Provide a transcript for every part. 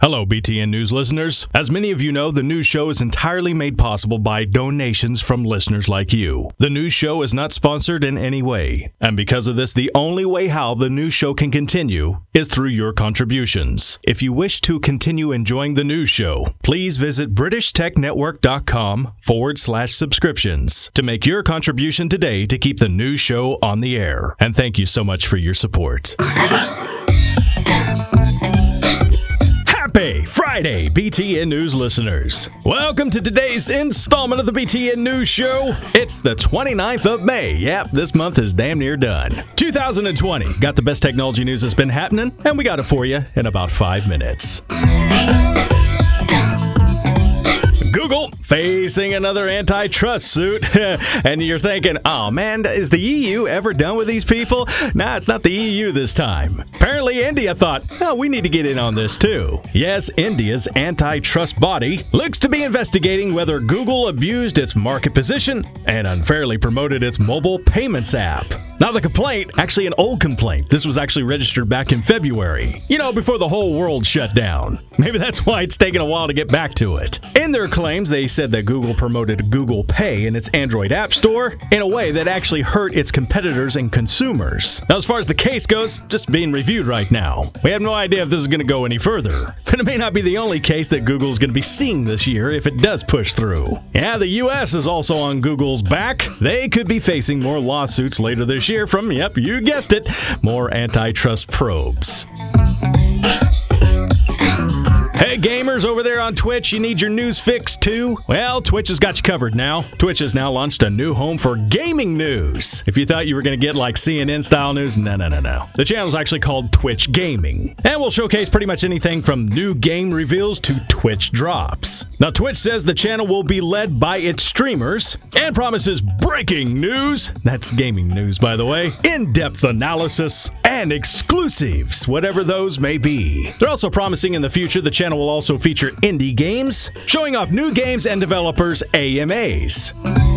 Hello, BTN News listeners. As many of you know, the news show is entirely made possible by donations from listeners like you. The news show is not sponsored in any way, and because of this, the only way how the news show can continue is through your contributions. If you wish to continue enjoying the news show, please visit BritishTechNetwork.com/subscriptions to make your contribution today to keep the news show on the air. And thank you so much for your support. Happy Friday, BTN News listeners. Welcome to today's installment of the BTN News Show. It's the 29th of May. Yep, this month is damn near done. 2020. Got the best technology news that's been happening, and we got it for you in about 5 minutes. Google facing another antitrust suit. And you're thinking, oh man, is the EU ever done with these people? Nah, it's not the EU this time. Apparently India thought, oh, we need to get in on this too. Yes, India's antitrust body looks to be investigating whether Google abused its market position and unfairly promoted its mobile payments app. Now the complaint, actually an old complaint. This was actually registered back in February. You know, before the whole world shut down. Maybe that's why it's taken a while to get back to it. In their claims, they said that Google promoted Google Pay in its Android App Store in a way that actually hurt its competitors and consumers. Now, as far as the case goes, just being reviewed right now. We have no idea if this is going to go any further. But it may not be the only case that Google's going to be seeing this year if it does push through. Yeah, the US is also on Google's back. They could be facing more lawsuits later this year from, yep, you guessed it, more antitrust probes. Hey gamers over there on Twitch, you need your news fix too? Well, Twitch has got you covered now. Twitch has now launched a new home for gaming news. If you thought you were going to get like CNN style news, no. The channel's actually called Twitch Gaming. And we'll showcase pretty much anything from new game reveals to Twitch drops. Now Twitch says the channel will be led by its streamers and promises breaking news, that's gaming news by the way, in-depth analysis, and exclusives, whatever those may be. They're also promising in the future the channel will also feature indie games, showing off new games and developers' AMAs.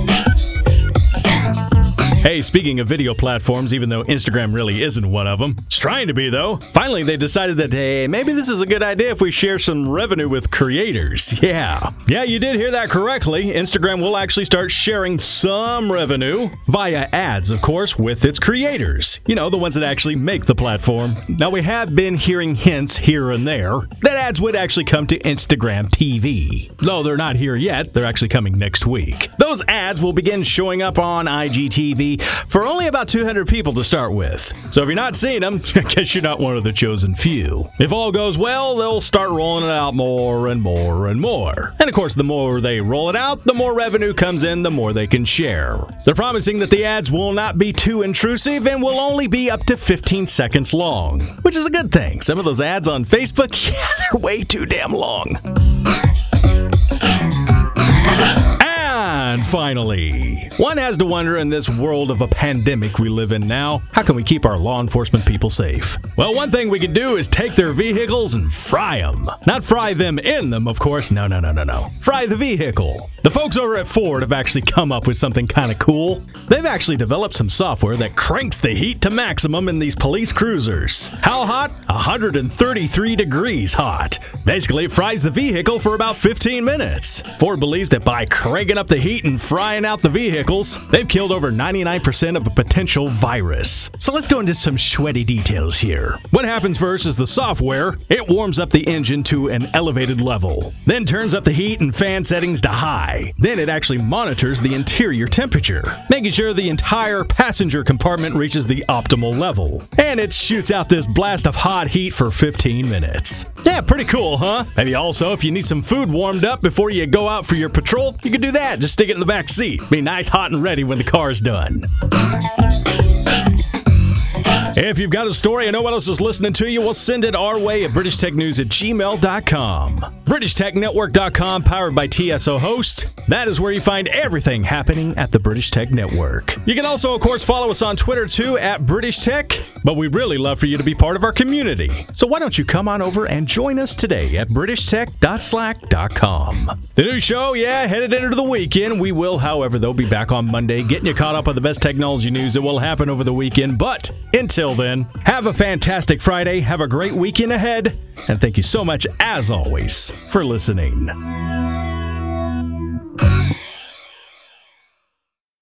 Hey, speaking of video platforms, even though Instagram really isn't one of them, it's trying to be though. Finally, they decided that, hey, maybe this is a good idea if we share some revenue with creators. Yeah, you did hear that correctly. Instagram will actually start sharing some revenue via ads, of course, with its creators. You know, the ones that actually make the platform. Now, we have been hearing hints here and there that ads would actually come to Instagram TV. Though they're not here yet, they're actually coming next week. Those ads will begin showing up on IGTV for only about 200 people to start with. So if you're not seeing them, I guess you're not one of the chosen few. If all goes well, they'll start rolling it out more and more and more. And of course, the more they roll it out, the more revenue comes in, the more they can share. They're promising that the ads will not be too intrusive and will only be up to 15 seconds long, which is a good thing. Some of those ads on Facebook, yeah, they're way too damn long. And finally, one has to wonder in this world of a pandemic we live in now, how can we keep our law enforcement people safe? Well, one thing we can do is take their vehicles and fry them. Not fry them in them, of course. No. Fry the vehicle. The folks over at Ford have actually come up with something kind of cool. They've actually developed some software that cranks the heat to maximum in these police cruisers. How hot? 133 degrees hot. Basically, it fries the vehicle for about 15 minutes. Ford believes that by cranking up the heat and frying out the vehicles, they've killed over 99% of a potential virus. So let's go into some sweaty details here. What happens first is the software, it warms up the engine to an elevated level, then turns up the heat and fan settings to high. Then it actually monitors the interior temperature, making sure the entire passenger compartment reaches the optimal level. And it shoots out this blast of hot heat for 15 minutes. Yeah, pretty cool, huh? Maybe also, if you need some food warmed up before you go out for your patrol, you can do that. Just stick it in the back seat. Be nice, hot, and ready when the car's done. If you've got a story and no one else is listening to you, well, send it our way at BritishTechNews@gmail.com. BritishTechNetwork.com, powered by TSO Host. That is where you find everything happening at the British Tech Network. You can also, of course, follow us on Twitter, too, at British Tech. But we'd really love for you to be part of our community. So why don't you come on over and join us today at BritishTech.slack.com. The new show, headed into the weekend. We will, however, though, be back on Monday, getting you caught up on the best technology news that will happen over the weekend. But until until then, have a fantastic Friday, have a great weekend ahead, and thank you so much, as always, for listening.